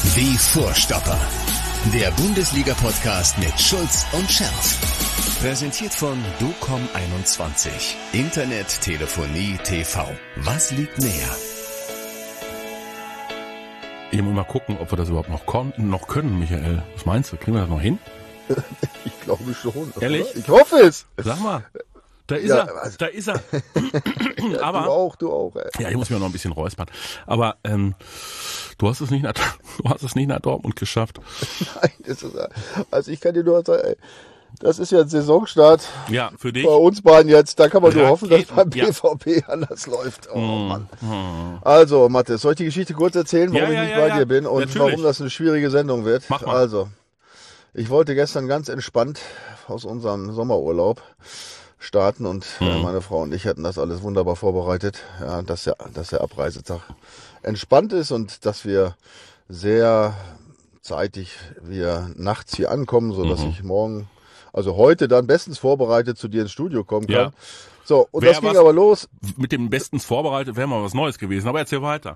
Die Vorstopper. Der Bundesliga-Podcast mit Schulz und Scherf. Präsentiert von DOCOM21. Internet, Telefonie, TV. Was liegt näher? Ich muss mal gucken, ob wir das überhaupt noch können, Michael. Was meinst du? Kriegen wir das noch hin? Ich glaube schon. Ehrlich? Oder? Ich hoffe es. Sag mal. Da ist er. Da ist er. Ja, Aber, du auch. Ey. Ja, ich muss mir noch ein bisschen räuspern. Aber du hast es nicht nach Dortmund geschafft. Nein, also ich kann dir nur sagen, ey, das ist ja ein Saisonstart. Ja, für dich. Bei uns beiden jetzt. Da kann man nur hoffen, dass beim ja. BVB anders läuft. Oh Mann. Also, Mathis, soll ich die Geschichte kurz erzählen, warum ich nicht bei dir bin und natürlich. warum das eine schwierige Sendung wird? Mach mal. Also, ich wollte gestern ganz entspannt aus unserem Sommerurlaub starten und meine Frau und ich hatten das alles wunderbar vorbereitet, ja, dass der Abreisetag entspannt ist und dass wir sehr zeitig nachts hier ankommen, so dass ich morgen, also heute dann bestens vorbereitet zu dir ins Studio kommen kann. Ja. So, und das ging aber los. Mit dem bestens vorbereitet wäre mal was Neues gewesen, aber erzähl weiter.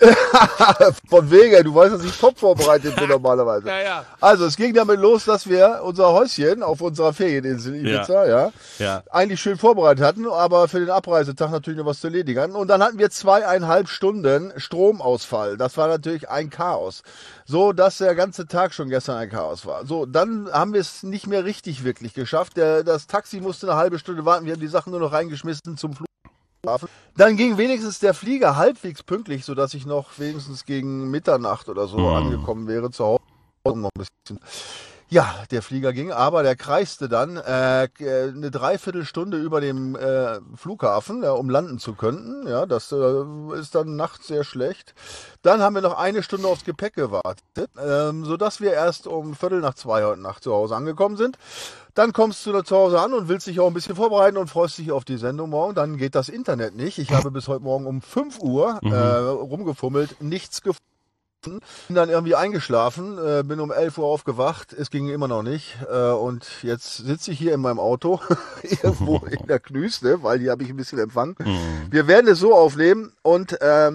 Von wegen, du weißt, dass ich top vorbereitet bin normalerweise. Ja. Also es ging damit los, dass wir unser Häuschen auf unserer Ferieninsel Ibiza, Ja. eigentlich schön vorbereitet hatten, aber für den Abreisetag natürlich noch was zu erledigen hatten. Und dann hatten wir 2,5 Stunden Stromausfall. Das war natürlich ein Chaos. So, dass der ganze Tag schon gestern ein Chaos war. So, dann haben wir es nicht mehr richtig wirklich geschafft. Das Taxi musste eine halbe Stunde warten. Wir haben die Sachen nur noch reingeschmissen zum Flughafen. Dann ging wenigstens der Flieger halbwegs pünktlich, sodass ich noch wenigstens gegen Mitternacht oder so angekommen wäre zu Hause. Noch ein bisschen. Ja, der Flieger ging, aber der kreiste dann eine Dreiviertelstunde über dem Flughafen, um landen zu können. Ja, das ist dann nachts sehr schlecht. Dann haben wir noch eine Stunde aufs Gepäck gewartet, sodass wir erst um 1:45 heute Nacht zu Hause angekommen sind. Dann kommst du da zu Hause an und willst dich auch ein bisschen vorbereiten und freust dich auf die Sendung morgen. Dann geht das Internet nicht. Ich habe bis heute Morgen um 5 Uhr rumgefummelt, nichts gefunden. Bin dann irgendwie eingeschlafen, bin um 11 Uhr aufgewacht, es ging immer noch nicht und jetzt sitze ich hier in meinem Auto, irgendwo in der Knüste, weil hier habe ich ein bisschen Empfang. Wir werden es so aufnehmen und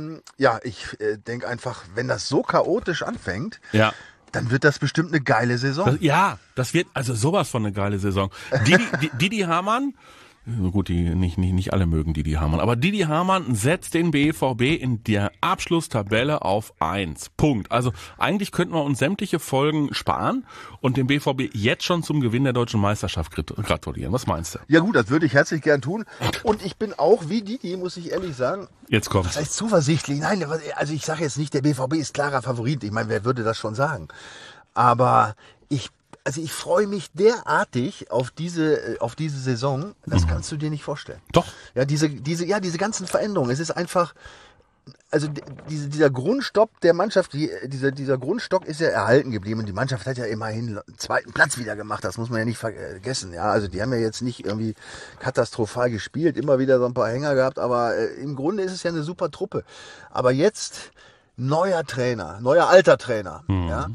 ich denke einfach, wenn das so chaotisch anfängt, dann wird das bestimmt eine geile Saison. Das wird also sowas von eine geile Saison. Didi Hamann, gut, nicht alle mögen Didi Hamann, aber Didi Hamann setzt den BVB in der Abschlusstabelle auf 1. Punkt. Also eigentlich könnten wir uns sämtliche Folgen sparen und dem BVB jetzt schon zum Gewinn der deutschen Meisterschaft gratulieren. Was meinst du? Ja gut, das würde ich herzlich gern tun. Und ich bin auch wie Didi, muss ich ehrlich sagen. Jetzt kommt's. Das heißt zuversichtlich. Nein, also ich sage jetzt nicht, der BVB ist klarer Favorit. Ich meine, wer würde das schon sagen? Aber ich freue mich derartig auf diese Saison, das kannst du dir nicht vorstellen. Doch. Ja, diese ganzen Veränderungen. Es ist einfach, also dieser Grundstock der Mannschaft, dieser Grundstock ist ja erhalten geblieben. Die Mannschaft hat ja immerhin einen zweiten Platz wieder gemacht. Das muss man ja nicht vergessen. Ja, also die haben ja jetzt nicht irgendwie katastrophal gespielt, immer wieder so ein paar Hänger gehabt. Aber im Grunde ist es ja eine super Truppe. Aber jetzt neuer alter Trainer. Ja.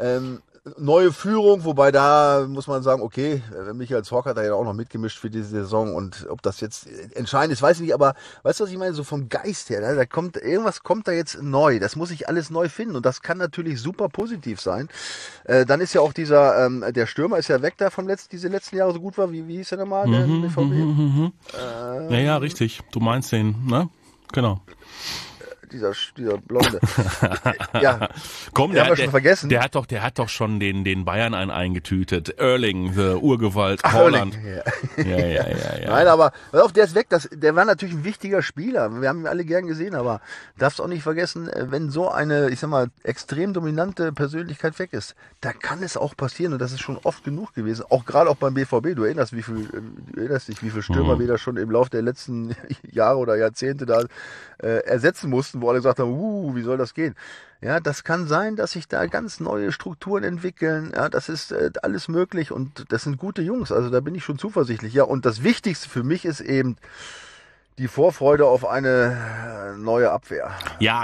Neue Führung, wobei da muss man sagen, okay, Michael Zorc hat da ja auch noch mitgemischt für diese Saison und ob das jetzt entscheidend ist, weiß ich nicht, aber weißt du, was ich meine, so vom Geist her, irgendwas kommt da jetzt neu, das muss ich alles neu finden und das kann natürlich super positiv sein. Dann ist ja auch der Stürmer ist ja weg da diese letzten Jahre so gut war, wie hieß der nochmal, der BVB? Ja, richtig, du meinst den, ne? Genau. Dieser Blonde. Ja, komm, haben wir schon vergessen. Der hat doch schon den Bayern eingetütet. Erling, the Urgewalt, Ach, Haaland. Ja. Ja. Nein, aber pass auf, der ist weg. Der war natürlich ein wichtiger Spieler. Wir haben ihn alle gern gesehen, aber darfst auch nicht vergessen, wenn so eine, ich sag mal, extrem dominante Persönlichkeit weg ist, da kann es auch passieren und das ist schon oft genug gewesen. Auch beim BVB. Du erinnerst dich, wie viel Stürmer wir da schon im Laufe der letzten Jahre oder Jahrzehnte da ersetzen mussten, wo alle gesagt haben, wie soll das gehen? Ja, das kann sein, dass sich da ganz neue Strukturen entwickeln. Ja, das ist alles möglich und das sind gute Jungs. Also da bin ich schon zuversichtlich. Ja, und das Wichtigste für mich ist eben die Vorfreude auf eine neue Abwehr. Ja.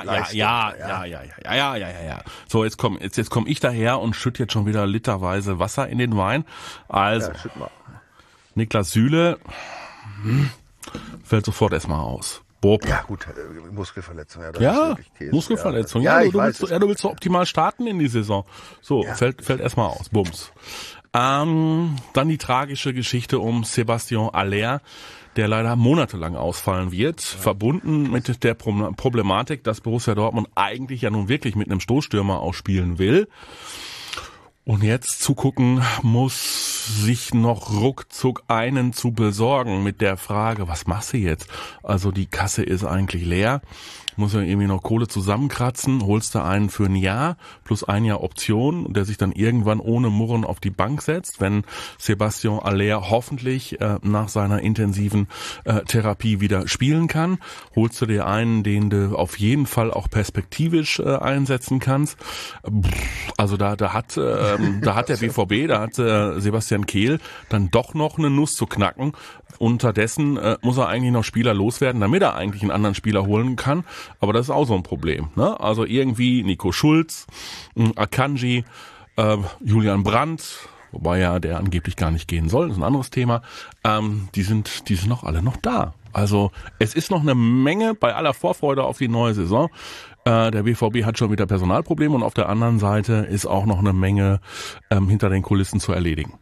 So, jetzt komm ich daher und schütte jetzt schon wieder literweise Wasser in den Wein. Also, schütt mal. Niklas Süle fällt sofort erstmal aus. Bob. Ja, gut, Muskelverletzung. Ja, das Ja, ist wirklich Käse. Muskelverletzung. Ja, Ja, ich weiß. du willst so optimal starten in die Saison. So, Ja. fällt erstmal aus. Bums. Dann die tragische Geschichte um Sébastien Haller, der leider monatelang ausfallen wird, verbunden mit der Problematik, dass Borussia Dortmund eigentlich ja nun wirklich mit einem Stoßstürmer ausspielen will. Und jetzt zugucken muss, sich noch ruckzuck einen zu besorgen mit der Frage, was machst du jetzt? Also die Kasse ist eigentlich leer, muss ja irgendwie noch Kohle zusammenkratzen, holst du einen für ein Jahr plus ein Jahr Option, der sich dann irgendwann ohne Murren auf die Bank setzt, wenn Sébastien Haller hoffentlich nach seiner intensiven Therapie wieder spielen kann. Holst du dir einen, den du auf jeden Fall auch perspektivisch einsetzen kannst. Also da hat der BVB, da hat Sebastian Kehl dann doch noch eine Nuss zu knacken. Unterdessen muss er eigentlich noch Spieler loswerden, damit er eigentlich einen anderen Spieler holen kann. Aber das ist auch so ein Problem, ne? Also irgendwie Nico Schulz, Akanji, Julian Brandt, wobei ja der angeblich gar nicht gehen soll, das ist ein anderes Thema. Die sind noch alle noch da. Also es ist noch eine Menge bei aller Vorfreude auf die neue Saison. Der BVB hat schon wieder Personalprobleme und auf der anderen Seite ist auch noch eine Menge hinter den Kulissen zu erledigen.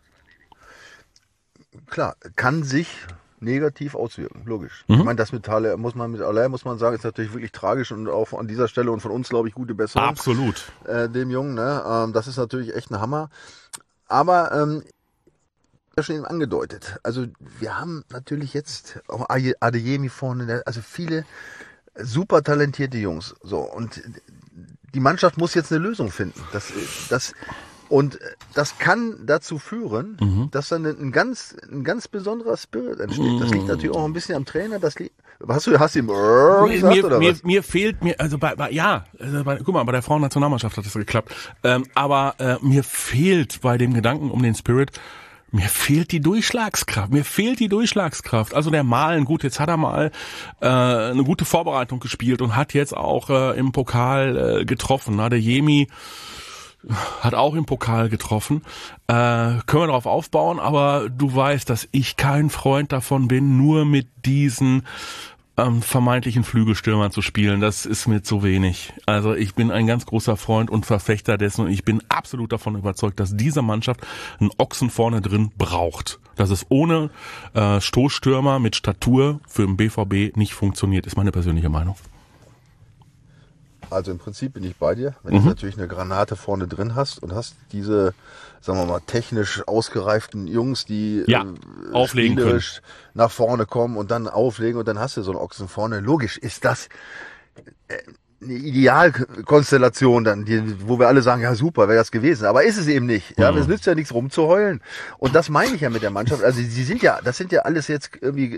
Klar, kann sich negativ auswirken, logisch. Ich meine, das mit Haller muss man sagen, ist natürlich wirklich tragisch und auch an dieser Stelle und von uns, glaube ich, gute Besserung. Absolut. Dem Jungen, ne? Das ist natürlich echt ein Hammer. Aber ja schon eben angedeutet. Also wir haben natürlich jetzt auch Adeyemi vorne, also viele super talentierte Jungs. So, und die Mannschaft muss jetzt eine Lösung finden. Und das kann dazu führen, dass dann ein ganz besonderer Spirit entsteht. Das liegt natürlich auch ein bisschen am Trainer. Hast du ihm gesagt, oder was? Mir fehlt, guck mal, bei der Frauennationalmannschaft hat das geklappt. Aber mir fehlt bei dem Gedanken um den Spirit, mir fehlt die Durchschlagskraft. Also der Malen, gut, jetzt hat er mal eine gute Vorbereitung gespielt und hat jetzt auch im Pokal getroffen. Adeyemi hat auch im Pokal getroffen. Können wir darauf aufbauen, aber du weißt, dass ich kein Freund davon bin, nur mit diesen vermeintlichen Flügelstürmern zu spielen. Das ist mir zu wenig. Also ich bin ein ganz großer Freund und Verfechter dessen und ich bin absolut davon überzeugt, dass diese Mannschaft einen Ochsen vorne drin braucht. Dass es ohne Stoßstürmer mit Statur für den BVB nicht funktioniert, ist meine persönliche Meinung. Also im Prinzip bin ich bei dir. Wenn du natürlich eine Granate vorne drin hast und hast diese, sagen wir mal, technisch ausgereiften Jungs, die auflegen spielerisch nach vorne kommen und dann auflegen und dann hast du so einen Ochsen vorne. Logisch ist das eine Idealkonstellation dann, wo wir alle sagen, ja super, wäre das gewesen. Aber ist es eben nicht. Ja, es nützt ja nichts rumzuheulen. Und das meine ich ja mit der Mannschaft. Also das sind ja alles jetzt irgendwie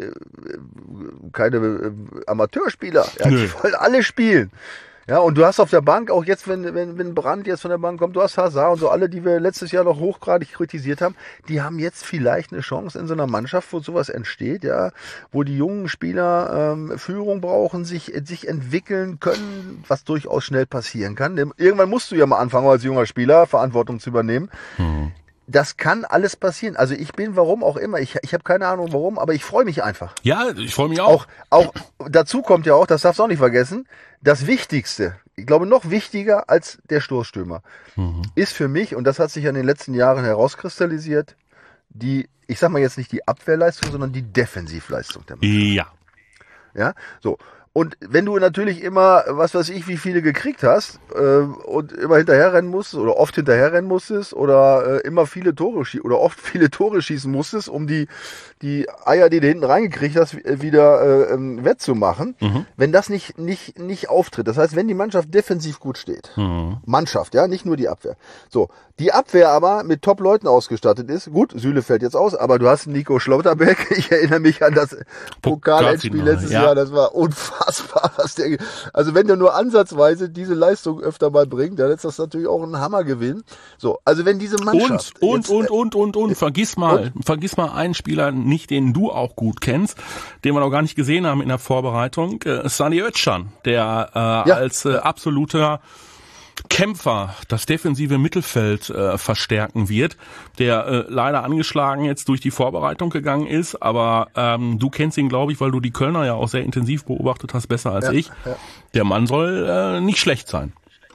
keine Amateurspieler. Ja, die wollen alle spielen. Ja, und du hast auf der Bank, auch jetzt, wenn Brandt jetzt von der Bank kommt, du hast Hazard und so alle, die wir letztes Jahr noch hochgradig kritisiert haben, die haben jetzt vielleicht eine Chance in so einer Mannschaft, wo sowas entsteht, ja, wo die jungen Spieler Führung brauchen, sich entwickeln können, was durchaus schnell passieren kann. Denn irgendwann musst du ja mal anfangen, als junger Spieler Verantwortung zu übernehmen. Das kann alles passieren. Also ich bin, warum auch immer, ich habe keine Ahnung warum, aber ich freue mich einfach. Ja, ich freue mich auch. Auch dazu kommt ja auch, das darfst du auch nicht vergessen, das Wichtigste, ich glaube noch wichtiger als der Stoßstürmer, ist für mich, und das hat sich ja in den letzten Jahren herauskristallisiert, ich sag mal jetzt nicht die Abwehrleistung, sondern die Defensivleistung der Mannschaft. Ja, so. Und wenn du natürlich immer, was weiß ich, wie viele gekriegt hast und immer hinterherrennen musstest oder oft hinterherrennen musstest oder immer viele Tore oder oft viele Tore schießen musstest, um die Eier, die du hinten reingekriegt hast, wieder wettzumachen, wenn das nicht auftritt. Das heißt, wenn die Mannschaft defensiv gut steht, Mannschaft, ja, nicht nur die Abwehr. So, die Abwehr aber mit Top-Leuten ausgestattet ist, gut, Süle fällt jetzt aus, aber du hast Nico Schlotterbeck, ich erinnere mich an das Pokal-Endspiel letztes Jahr, das war unfassbar, also wenn der nur ansatzweise diese Leistung öfter mal bringt, dann ist das natürlich auch ein Hammergewinn. So, also wenn diese Mannschaft vergiss mal einen Spieler nicht, den du auch gut kennst, den wir noch gar nicht gesehen haben in der Vorbereitung, Sani Özcan, der als absoluter Kämpfer das defensive Mittelfeld verstärken wird, der leider angeschlagen jetzt durch die Vorbereitung gegangen ist, aber du kennst ihn, glaube ich, weil du die Kölner ja auch sehr intensiv beobachtet hast, besser als ich. Ja. Der Mann soll nicht schlecht sein.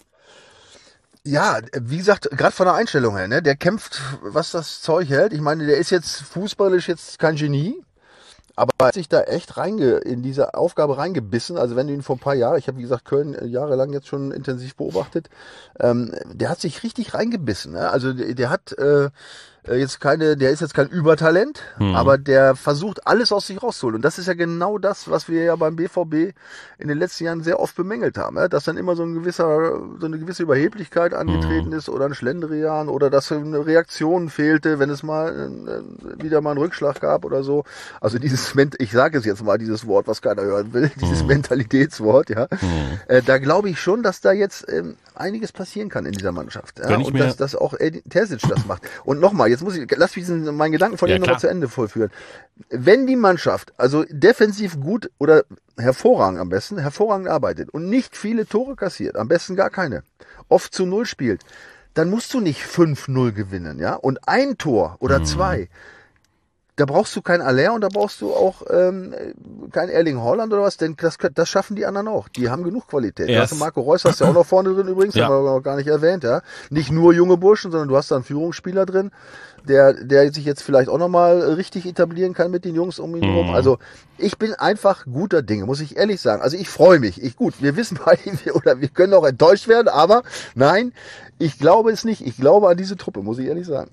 Ja, wie gesagt, gerade von der Einstellung her, ne, der kämpft, was das Zeug hält. Ich meine, der ist jetzt fußballisch jetzt kein Genie, aber er hat sich da echt in diese Aufgabe reingebissen. Also wenn du ihn vor ein paar Jahren, ich habe wie gesagt Köln jahrelang jetzt schon intensiv beobachtet, der hat sich richtig reingebissen. Ne? Also der hat der ist jetzt kein Übertalent, aber der versucht alles aus sich rauszuholen. Und das ist ja genau das, was wir ja beim BVB in den letzten Jahren sehr oft bemängelt haben, ja? Dass dann immer so eine gewisse Überheblichkeit angetreten ist oder ein Schlendrian oder dass eine Reaktion fehlte, wenn es mal wieder mal einen Rückschlag gab oder so. Also ich sage es jetzt mal, dieses Wort, was keiner hören will, dieses Mentalitätswort, ja. Da glaube ich schon, dass da jetzt einiges passieren kann in dieser Mannschaft. Ja? Und dass auch Terzic das macht. Und nochmal, lass mich meinen Gedanken von ihm nochmal zu Ende vollführen. Wenn die Mannschaft also defensiv gut oder hervorragend arbeitet und nicht viele Tore kassiert, am besten gar keine, oft zu 0 spielt, dann musst du nicht 5-0 gewinnen, ja? Und ein Tor oder 2, da brauchst du kein Aller und da brauchst du auch kein Erling Haaland oder was, denn das schaffen die anderen auch. Die haben genug Qualität. Yes. Also Marco Reus hast du ja auch noch vorne drin übrigens, haben wir noch gar nicht erwähnt, ja. Nicht nur junge Burschen, sondern du hast da einen Führungsspieler drin, der sich jetzt vielleicht auch nochmal richtig etablieren kann mit den Jungs um ihn herum. Also ich bin einfach guter Dinge, muss ich ehrlich sagen. Also ich freue mich. Wir wissen beide, wir können auch enttäuscht werden, aber nein, ich glaube es nicht. Ich glaube an diese Truppe, muss ich ehrlich sagen.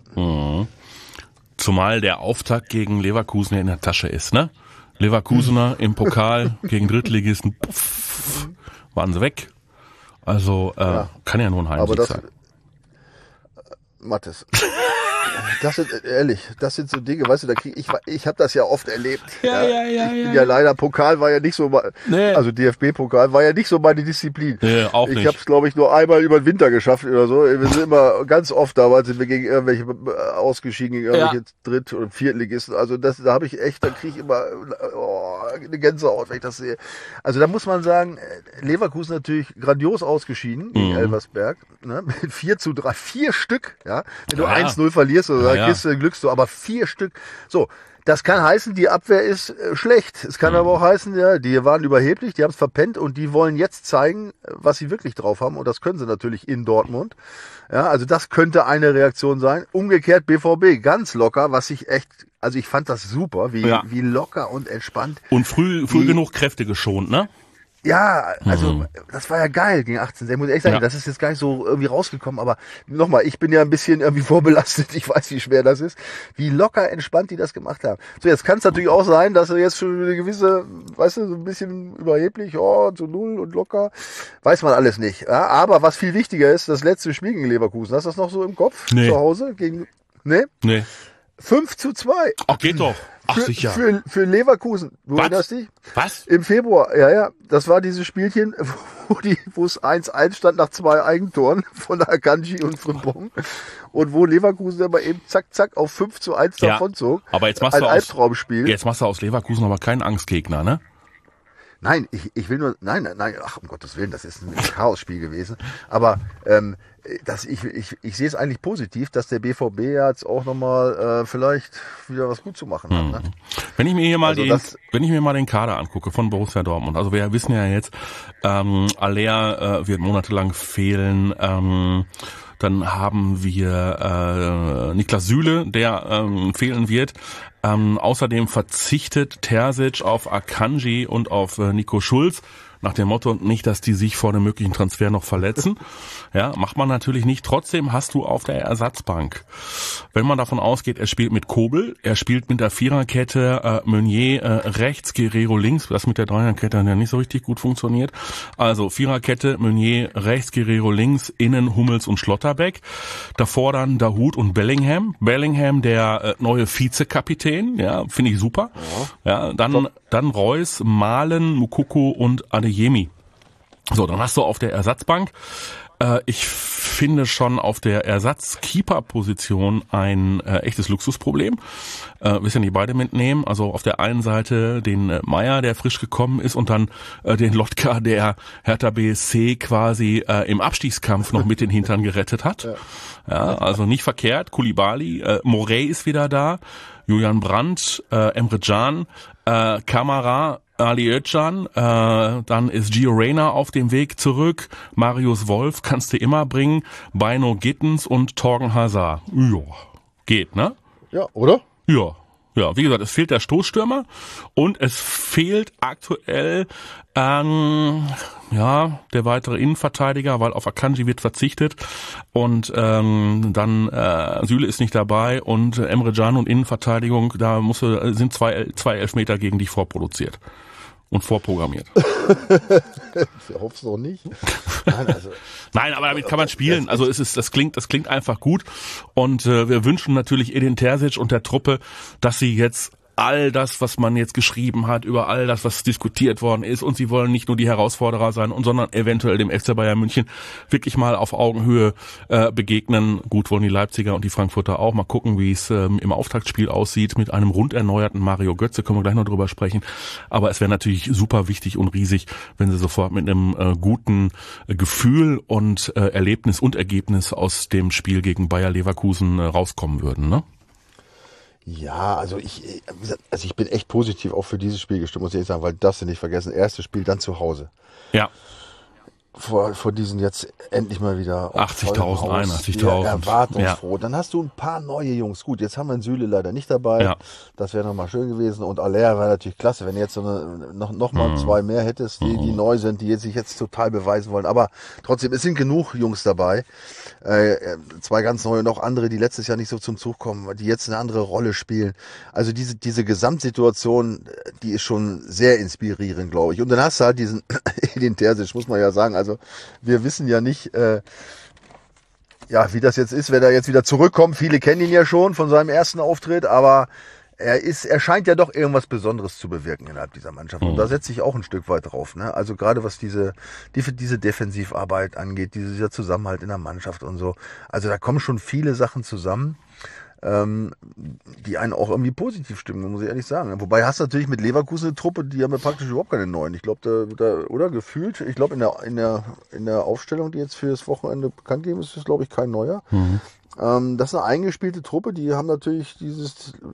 Zumal der Auftakt gegen Leverkusen ja in der Tasche ist, ne? Leverkusener im Pokal gegen Drittligisten, waren sie weg. Also kann ja nur ein Heimsieg sein. Mathis. Das sind so Dinge, weißt du, ich habe das ja oft erlebt. Ja. Ja, leider, Pokal war ja nicht so, also DFB-Pokal war ja nicht so meine Disziplin. Nee, auch nicht. Ich habe es, glaube ich, nur einmal über den Winter geschafft oder so. Wir sind immer ganz oft damals sind wir gegen irgendwelche ausgeschieden, gegen irgendwelche Dritt- oder Viertligisten. Also da kriege ich immer eine Gänsehaut, wenn ich das sehe. Also da muss man sagen, Leverkusen natürlich grandios ausgeschieden gegen Elversberg, ne? Mit 4-3, 4 Stück, ja. Wenn du 1-0 verlierst oder kriegst du Glückst du, aber 4 Stück. So, das kann heißen, die Abwehr ist schlecht. Es kann aber auch heißen, ja, die waren überheblich, die haben es verpennt und die wollen jetzt zeigen, was sie wirklich drauf haben. Und das können sie natürlich in Dortmund. Ja, also das könnte eine Reaktion sein. Umgekehrt BVB, ganz locker, also ich fand das super, wie locker und entspannt. Und früh genug Kräfte geschont, ne? Ja, also das war ja geil gegen 18. Ich muss ehrlich sagen, das ist jetzt gar nicht so irgendwie rausgekommen, aber nochmal, ich bin ja ein bisschen irgendwie vorbelastet, ich weiß, wie schwer das ist, wie locker entspannt die das gemacht haben. So, jetzt kann es natürlich auch sein, dass er jetzt schon eine gewisse, weißt du, so ein bisschen überheblich, so 0 und locker, weiß man alles nicht. Ja, aber was viel wichtiger ist, das letzte Spiel gegen Leverkusen, hast du das noch so im Kopf? Nee. Zu Hause? Nee? 5-2. Ach, geht doch. Ach, sicher. Für Leverkusen. Du erinnerst dich? Was? Im Februar, ja. Das war dieses Spielchen, wo es 1-1 stand nach 2 Eigentoren von Akanji und Frimpong. Und wo Leverkusen aber eben zack auf 5-1 davonzog. Aber jetzt machst du aus Leverkusen aber keinen Angstgegner, ne? Nein, ich will nur, nein, ach, um Gottes Willen, das ist ein Chaosspiel gewesen. Aber ich sehe es eigentlich positiv, dass der BVB jetzt auch nochmal vielleicht wieder was gut zu machen hat. Ne? Wenn ich mir hier mal den Kader angucke von Borussia Dortmund, also wir wissen ja jetzt, Aller wird monatelang fehlen, dann haben wir Niklas Süle, der fehlen wird. Außerdem verzichtet Terzic auf Akanji und auf Nico Schulz. Nach dem Motto, nicht, dass die sich vor einem möglichen Transfer noch verletzen. Ja, macht man natürlich nicht. Trotzdem hast du auf der Ersatzbank, wenn man davon ausgeht, er spielt mit Kobel, er spielt mit der Viererkette, Meunier rechts, Guerrero links, das mit der Dreierkette hat ja nicht so richtig gut funktioniert. Also Viererkette, Meunier rechts, Guerrero links, innen Hummels und Schlotterbeck. Davor dann Dahoud und Bellingham. Bellingham, der neue Vizekapitän, ja, finde ich super. Ja, dann Reus, Malen, Mukoko und Adeyemi. So, dann hast du auf der Ersatzbank, ich finde schon auf der Ersatzkeeper-Position ein echtes Luxusproblem. Wissen die beide mitnehmen. Also auf der einen Seite den Meier, der frisch gekommen ist, und dann den Lotka, der Hertha BSC quasi im Abstiegskampf noch mit den Hintern gerettet hat. Ja, also nicht verkehrt. Koulibaly, Morey ist wieder da, Julian Brandt, Emre Can, Kamara, Ali Özcan, dann ist Gio Reyna auf dem Weg zurück, Marius Wolf kannst du immer bringen, Beino Gittens und Torgen Hazard. Ja, geht, ne? Ja, oder? Ja, wie gesagt, es fehlt der Stoßstürmer und es fehlt aktuell der weitere Innenverteidiger, weil auf Akanji wird verzichtet und dann Süle ist nicht dabei und Emre Can und Innenverteidigung, da sind zwei Elfmeter gegen dich vorproduziert und vorprogrammiert. Ich hoffe es doch nicht. Nein, aber damit kann man spielen. Also das klingt einfach gut. Und wir wünschen natürlich Edin Terzic und der Truppe, dass sie jetzt all das, was man jetzt geschrieben hat, über all das, was diskutiert worden ist, und sie wollen nicht nur die Herausforderer sein, sondern eventuell dem FC Bayern München wirklich mal auf Augenhöhe begegnen. Gut, wollen die Leipziger und die Frankfurter auch. Mal gucken, wie es im Auftaktspiel aussieht mit einem rund erneuerten Mario Götze. Können wir gleich noch drüber sprechen. Aber es wäre natürlich super wichtig und riesig, wenn sie sofort mit einem guten Gefühl und Erlebnis und Ergebnis aus dem Spiel gegen Bayer Leverkusen rauskommen würden, ne? Ja, also ich bin echt positiv auch für dieses Spiel gestimmt, muss ich ehrlich sagen, weil das nicht vergessen, erstes Spiel dann zu Hause. Ja. Vor diesen jetzt endlich mal wieder 80.000, 81.000. Erwartungsfroh. Ja. Dann hast du ein paar neue Jungs. Gut, jetzt haben wir einen Süle leider nicht dabei. Ja. Das wäre nochmal schön gewesen. Und Aller war natürlich klasse, wenn du jetzt noch mal zwei mehr hättest, die neu sind, die sich jetzt total beweisen wollen. Aber trotzdem, es sind genug Jungs dabei. Zwei ganz neue und auch andere, die letztes Jahr nicht so zum Zug kommen, die jetzt eine andere Rolle spielen. Also diese Gesamtsituation, die ist schon sehr inspirierend, glaube ich. Und dann hast du halt diesen Edin Terzic, muss man ja sagen. Also wir wissen ja nicht, wie das jetzt ist, wenn er jetzt wieder zurückkommt. Viele kennen ihn ja schon von seinem ersten Auftritt, aber er scheint ja doch irgendwas Besonderes zu bewirken innerhalb dieser Mannschaft. Und da setze ich auch ein Stück weit drauf. Ne? Also gerade was diese Defensivarbeit angeht, dieser Zusammenhalt in der Mannschaft und so. Also da kommen schon viele Sachen zusammen, die einen auch irgendwie positiv stimmen, muss ich ehrlich sagen. Wobei hast du natürlich mit Leverkusen eine Truppe, die haben ja praktisch überhaupt keine neuen. Ich glaube, oder gefühlt, ich glaube in der Aufstellung, die jetzt für das Wochenende bekannt gegeben ist, glaube ich kein neuer. Das ist eine eingespielte Truppe, die haben natürlich diesen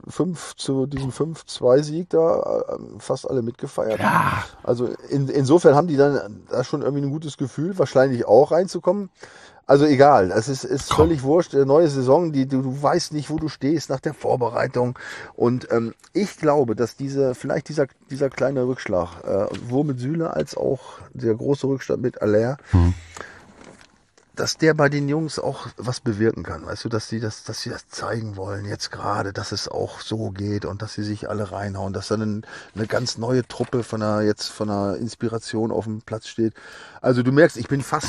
5-2-Sieg da fast alle mitgefeiert. Ja. Also insofern haben die dann da schon irgendwie ein gutes Gefühl, wahrscheinlich auch reinzukommen. Also egal, es ist völlig wurscht. Neue Saison, du weißt nicht, wo du stehst nach der Vorbereitung. Und ich glaube, dass dieser kleine Rückschlag, sowohl mit Süle als auch der große Rückstand mit Aller, dass der bei den Jungs auch was bewirken kann. Weißt du, dass sie das zeigen wollen jetzt gerade, dass es auch so geht und dass sie sich alle reinhauen, dass dann eine ganz neue Truppe von einer Inspiration auf dem Platz steht. Also du merkst, ich bin fast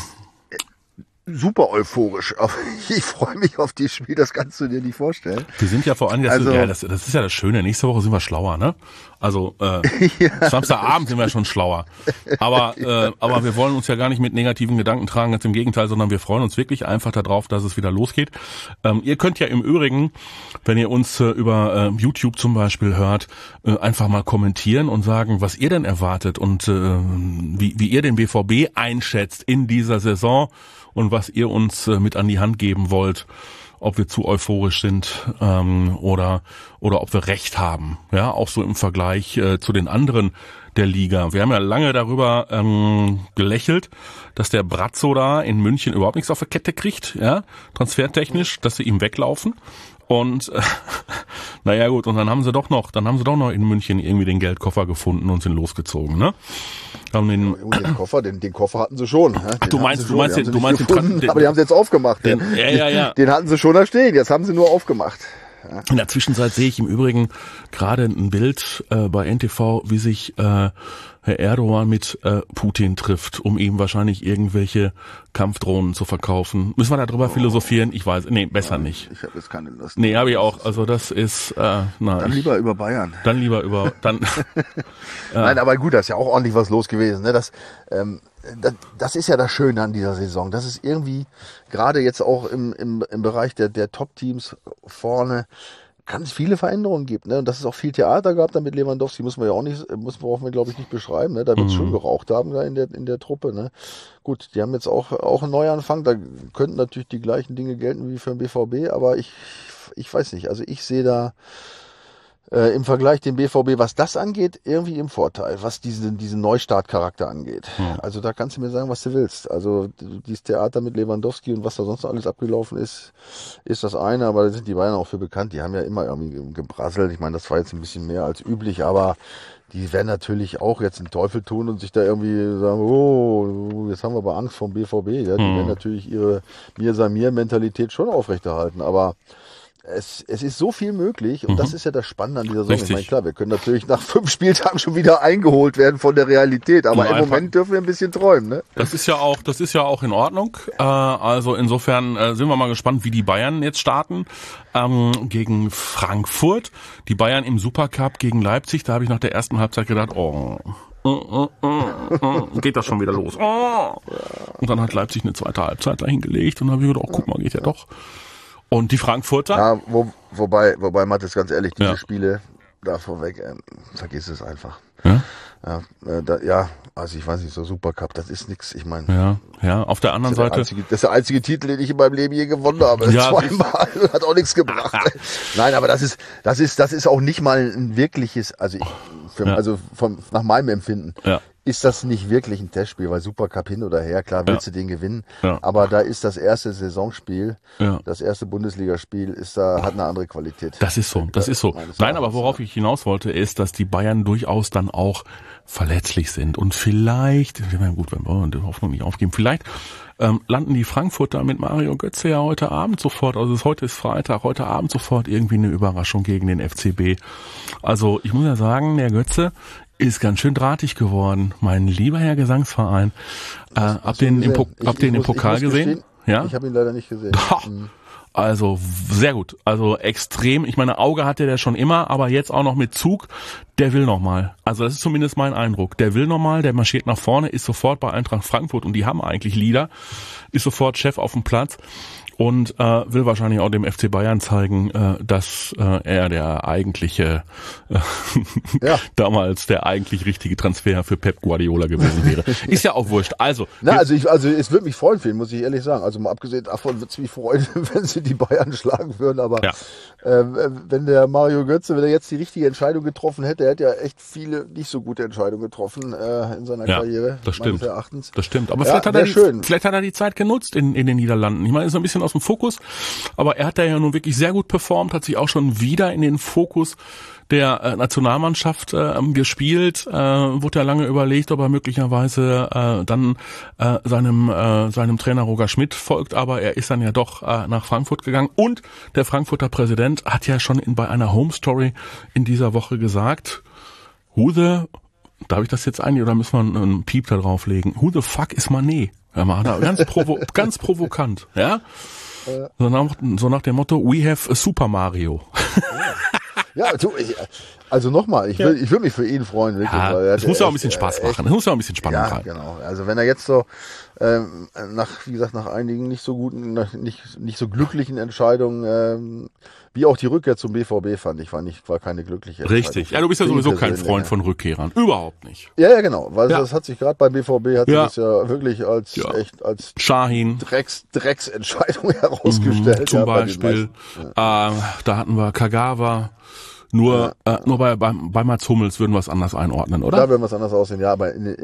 super euphorisch. Ich freue mich auf die Spiel, das kannst du dir nicht vorstellen. Wir sind ja vor allem, das ist ja das Schöne, nächste Woche sind wir schlauer, ne? Also Samstagabend sind wir schon schlauer. Aber wir wollen uns ja gar nicht mit negativen Gedanken tragen, ganz im Gegenteil, sondern wir freuen uns wirklich einfach darauf, dass es wieder losgeht. Ihr könnt ja im Übrigen, wenn ihr uns über YouTube zum Beispiel hört, einfach mal kommentieren und sagen, was ihr denn erwartet und wie ihr den BVB einschätzt in dieser Saison und was ihr uns mit an die Hand geben wollt, ob wir zu euphorisch sind oder ob wir recht haben. Ja, auch so im Vergleich zu den anderen der Liga. Wir haben ja lange darüber gelächelt, dass der Brazzo da in München überhaupt nichts auf der Kette kriegt, ja, transfertechnisch, dass sie ihm weglaufen. Und naja gut, und dann haben sie doch noch in München irgendwie den Geldkoffer gefunden und sind losgezogen, ne? Haben den Koffer hatten sie schon. Ne? Du meinst den, aber die haben sie jetzt aufgemacht. Den hatten sie schon da stehen, jetzt haben sie nur aufgemacht. Ja. In der Zwischenzeit sehe ich im Übrigen gerade ein Bild bei NTV, wie sich Herr Erdogan mit Putin trifft, um ihm wahrscheinlich irgendwelche Kampfdrohnen zu verkaufen. Müssen wir darüber philosophieren? Ich weiß, besser nicht. Ich habe jetzt keine Lust. Nee, habe ich auch. Also das ist, Dann lieber über Bayern. Nein, aber gut, da ist ja auch ordentlich was los gewesen. Ne? das ist ja das Schöne an dieser Saison. Das ist irgendwie, gerade jetzt auch im Bereich der Top-Teams vorne, ganz viele Veränderungen gibt, ne? Und dass es auch viel Theater gab da mit Lewandowski, brauchen wir, glaube ich, nicht beschreiben, ne? Da wird es schon geraucht haben da in der Truppe, ne? Gut, die haben jetzt auch einen Neuanfang, da könnten natürlich die gleichen Dinge gelten wie für den BVB, aber ich weiß nicht, also ich sehe da im Vergleich dem BVB, was das angeht, irgendwie im Vorteil, was diesen Neustartcharakter angeht. Also da kannst du mir sagen, was du willst. Also dieses Theater mit Lewandowski und was da sonst noch alles abgelaufen ist das eine, aber da sind die Bayern auch für bekannt. Die haben ja immer irgendwie gebrasselt. Ich meine, das war jetzt ein bisschen mehr als üblich, aber die werden natürlich auch jetzt den Teufel tun und sich da irgendwie sagen, oh, jetzt haben wir aber Angst vom BVB. Ja? Die werden natürlich ihre Mir-Samir-Mentalität schon aufrechterhalten, aber es ist so viel möglich und das ist ja das Spannende an dieser Saison. Richtig. Ich meine, klar, wir können natürlich nach 5 Spieltagen schon wieder eingeholt werden von der Realität, aber im Moment dürfen wir ein bisschen träumen, ne? Das ist ja auch in Ordnung. Also insofern sind wir mal gespannt, wie die Bayern jetzt starten gegen Frankfurt. Die Bayern im Supercup gegen Leipzig, da habe ich nach der ersten Halbzeit gedacht, geht das schon wieder los. Und dann hat Leipzig eine zweite Halbzeit dahin gelegt und dann habe ich gedacht, guck mal, geht ja doch. Und die Frankfurter? Ja, wobei, Mathis, ganz ehrlich, diese Spiele da vorweg, vergiss es einfach. Ja? Also ich weiß nicht, so Supercup, das ist nix. Ich meine, ja, auf der anderen Seite. Das ist der einzige Titel, den ich in meinem Leben je gewonnen habe. Ja, zweimal, hat auch nichts gebracht. Nein, aber das ist auch nicht mal ein wirkliches, nach meinem Empfinden. Ja. Ist das nicht wirklich ein Testspiel, weil Supercup hin oder her, klar willst du den gewinnen, aber da ist das erste Saisonspiel, das erste Bundesligaspiel hat eine andere Qualität. Das ist so. Nein, aber worauf ich hinaus wollte, ist, dass die Bayern durchaus dann auch verletzlich sind und vielleicht, gut, wenn wir die Hoffnung nicht aufgeben, vielleicht landen die Frankfurter mit Mario Götze ja heute Abend sofort, heute ist Freitag, heute Abend sofort irgendwie eine Überraschung gegen den FCB. Also ich muss ja sagen, der Götze ist ganz schön drahtig geworden, mein lieber Herr Gesangsverein. Habt ihr den im Pokal gesehen? Ja? Ich habe ihn leider nicht gesehen. Also sehr gut, also extrem. Ich meine, Auge hatte der schon immer, aber jetzt auch noch mit Zug. Der will noch mal. Also das ist zumindest mein Eindruck. Der will noch mal, der marschiert nach vorne, ist sofort bei Eintracht Frankfurt und die haben eigentlich Leader, ist sofort Chef auf dem Platz. Und will wahrscheinlich auch dem FC Bayern zeigen, dass er der eigentliche damals der eigentlich richtige Transfer für Pep Guardiola gewesen wäre. Ist ja auch wurscht. Also es würde mich freuen für ihn, muss ich ehrlich sagen. Also mal abgesehen davon würde es mich freuen, wenn sie die Bayern schlagen würden. Aber wenn der Mario Götze, wenn er jetzt die richtige Entscheidung getroffen hätte, er hat ja echt viele nicht so gute Entscheidungen getroffen in seiner Karriere. Das stimmt. Meines Erachtens. Das stimmt. Aber vielleicht hat er die Zeit genutzt in den Niederlanden. Ich meine, ist ein bisschen aus dem Fokus, aber er hat da ja nun wirklich sehr gut performt, hat sich auch schon wieder in den Fokus der Nationalmannschaft gespielt, wurde ja lange überlegt, ob er möglicherweise dann seinem Trainer Roger Schmidt folgt, aber er ist dann ja doch nach Frankfurt gegangen und der Frankfurter Präsident hat ja schon bei einer Home Story in dieser Woche gesagt, darf ich das jetzt eigentlich oder müssen wir einen Piep da drauflegen? Who the fuck is Mané? Ja, ganz provokant, ja? So nach dem Motto, we have a Super Mario. Also nochmal, ich würde mich für ihn freuen, wirklich. Ja, es muss ja auch ein bisschen Spaß machen. Es muss ja auch ein bisschen Spannung rein. Ja, genau. Also wenn er jetzt so nach einigen nicht so guten, nicht so glücklichen Entscheidungen, wie auch die Rückkehr zum BVB war keine glückliche Entscheidung. Richtig. Ja, du bist ja sowieso kein Freund von Rückkehrern. Überhaupt nicht. Ja, genau. Weil das hat sich gerade beim BVB das ja wirklich als Shahin Drecksentscheidung herausgestellt. Zum Beispiel. Da hatten wir Kagawa. Nur bei Mats Hummels würden wir es anders einordnen, oder? Da würden wir es anders aussehen, ja, aber in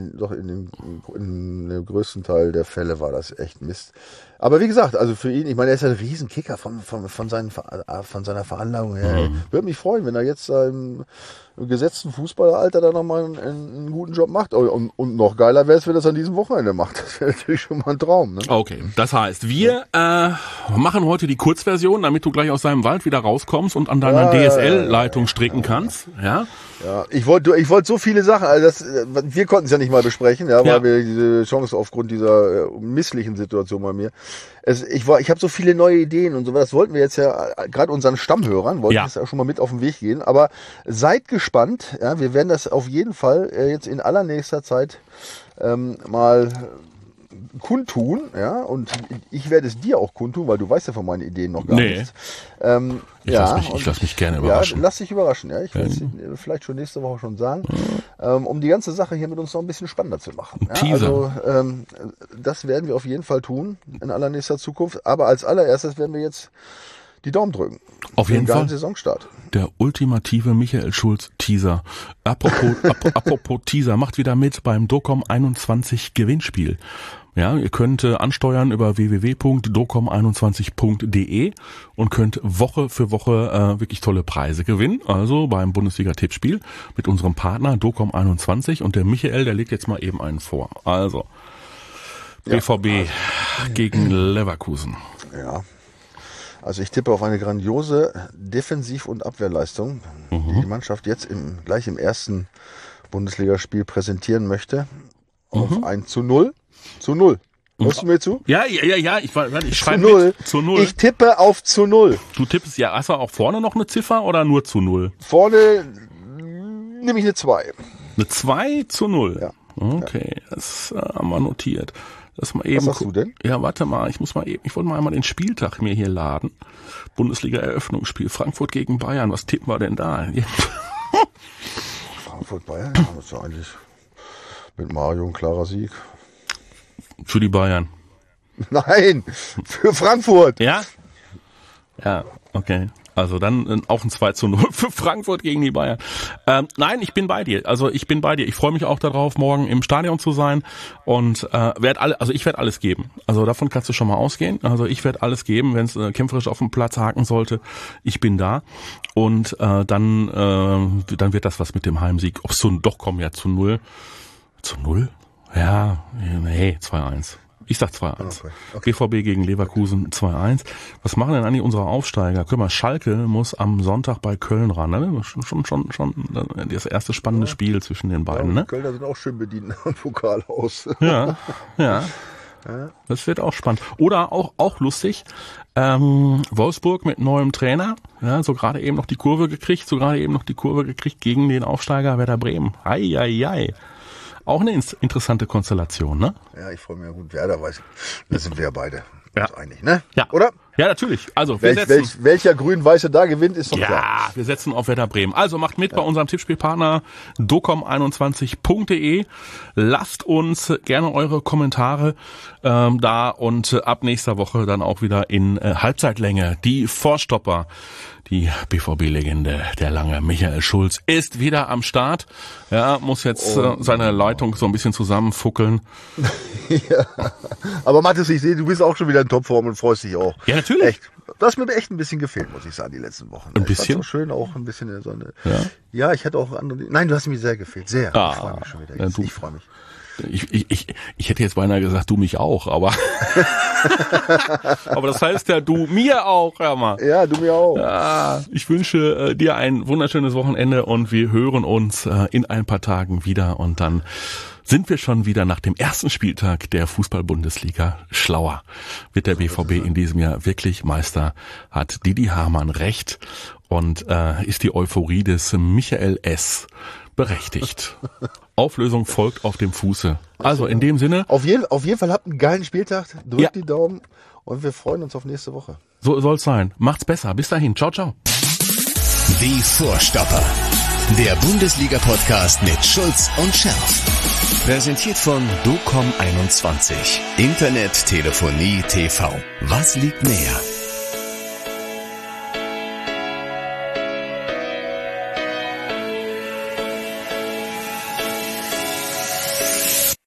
dem größten Teil der Fälle war das echt Mist. Aber wie gesagt, also für ihn, ich meine, er ist ja ein Riesenkicker von seiner Veranlagung her. Würde mich freuen, wenn er jetzt im gesetzten Fußballeralter da nochmal einen guten Job macht. Und noch geiler wäre es, wenn er es an diesem Wochenende macht. Das wäre natürlich schon mal ein Traum. Ne? Okay, das heißt, wir machen heute die Kurzversion, damit du gleich aus deinem Wald wieder rauskommst und an deiner DSL-Leitung stricken kannst. Ja. Ja, ich wollte so viele Sachen, also wir konnten es ja nicht mal besprechen, weil wir diese Chance aufgrund dieser misslichen Situation bei mir. Ich habe so viele neue Ideen und so, das wollten wir jetzt ja gerade unseren Stammhörern, jetzt ja schon mal mit auf den Weg gehen, aber seid gespannt, wir werden das auf jeden Fall jetzt in allernächster Zeit mal kundtun, ja, und ich werde es dir auch kundtun, weil du weißt ja von meinen Ideen noch gar nichts. Ich lass mich gerne überraschen. Ja, lass dich überraschen, ja. Ich will es vielleicht schon nächste Woche schon sagen, um die ganze Sache hier mit uns noch ein bisschen spannender zu machen. Ja, Teaser. also das werden wir auf jeden Fall tun in allernächster Zukunft. Aber als allererstes werden wir jetzt die Daumen drücken. Auf jeden Fall. Saisonstart. Der ultimative Michael Schulz Teaser. Apropos Teaser, macht wieder mit beim DOCOM 21 Gewinnspiel. Ja, ihr könnt ansteuern über www.docom21.de und könnt Woche für Woche wirklich tolle Preise gewinnen. Also beim Bundesliga-Tippspiel mit unserem Partner DOCOM 21 und der Michael, der legt jetzt mal eben einen vor. Also BVB gegen Leverkusen. Ja. Also ich tippe auf eine grandiose Defensiv- und Abwehrleistung, die die Mannschaft jetzt gleich im ersten Bundesligaspiel präsentieren möchte. Auf 1:0. Zu 0. Hörst du mir zu? Ja, ich schreibe mit. Zu 0. Ich tippe auf zu 0. Du tippst, ja, hast du auch vorne noch eine Ziffer oder nur zu 0? Vorne nehme ich eine 2. Eine 2:0? Ja. Okay, das haben wir notiert. Das mal eben. Was hast du denn? Ja, warte mal, ich wollte mal einmal den Spieltag mir hier laden. Bundesliga-Eröffnungsspiel, Frankfurt gegen Bayern, was tippen wir denn da? Frankfurt-Bayern, das ist ja eigentlich mit Mario ein klarer Sieg. Für die Bayern. Nein, für Frankfurt. Ja? Ja, okay. Also dann auch ein 2:0 für Frankfurt gegen die Bayern. Nein, ich bin bei dir. Ich freue mich auch darauf, morgen im Stadion zu sein und ich werde alles geben. Also davon kannst du schon mal ausgehen. Also ich werde alles geben, wenn es kämpferisch auf dem Platz haken sollte. Ich bin da und dann wird das was mit dem Heimsieg. Ob es doch kommen ja zu 0. Zu 0? Ja, nee, 2:1. Ich sag 2:1. Okay. BVB gegen Leverkusen 2:1. Was machen denn eigentlich unsere Aufsteiger? Guck mal, Schalke muss am Sonntag bei Köln ran. Ne? Schon das erste spannende Spiel zwischen den beiden. Ja, ne? Kölner sind auch schön bedient am Pokal aus. Ja. Das wird auch spannend. Oder auch lustig, Wolfsburg mit neuem Trainer. Ja, so gerade eben noch die Kurve gekriegt gegen den Aufsteiger Werder Bremen. Ei. Auch eine interessante Konstellation, ne? Ja, ich freue mich. Gut, Werder weiß, da sind wir ja beide uns einig, ne? Ja. Oder? Ja, natürlich. Also, welcher Grün-Weiße da gewinnt, ist doch klar. Ja, wir setzen auf Werder Bremen. Also macht mit bei unserem Tippspielpartner docom21.de. Lasst uns gerne eure Kommentare da und ab nächster Woche dann auch wieder in Halbzeitlänge. Die Vorstopper, die BVB-Legende, der lange Michael Schulz, ist wieder am Start. Ja, muss jetzt seine Leitung so ein bisschen zusammenfuckeln. Ja. Aber Mathis, ich sehe, du bist auch schon wieder in Topform und freust dich auch. Ja, natürlich. Echt. Das hat mir echt ein bisschen gefehlt, muss ich sagen, die letzten Wochen. Ein bisschen? Ich fand's auch schön, auch ein bisschen in der Sonne. Ja, ich hatte auch andere. Nein, du hast mir sehr gefehlt. Sehr. Ich freue mich schon wieder. Ich freue mich. Ich hätte jetzt beinahe gesagt, du mich auch, aber aber das heißt ja, du mir auch, hör mal. Ja, du mir auch. Ja, ich wünsche dir ein wunderschönes Wochenende und wir hören uns in ein paar Tagen wieder und dann sind wir schon wieder nach dem ersten Spieltag der Fußball-Bundesliga schlauer. Wird der BVB in diesem Jahr wirklich Meister? Hat Didi Hamann recht? Und ist die Euphorie des Michael S. berechtigt? Auflösung folgt auf dem Fuße. Also in dem Sinne. Auf jeden Fall habt einen geilen Spieltag. Drückt die Daumen und wir freuen uns auf nächste Woche. So soll's sein. Macht's besser. Bis dahin. Ciao, ciao. Die Vorstopper. Der Bundesliga-Podcast mit Schulz und Scherf. Präsentiert von DOCOM21. Internet, Telefonie, TV. Was liegt näher?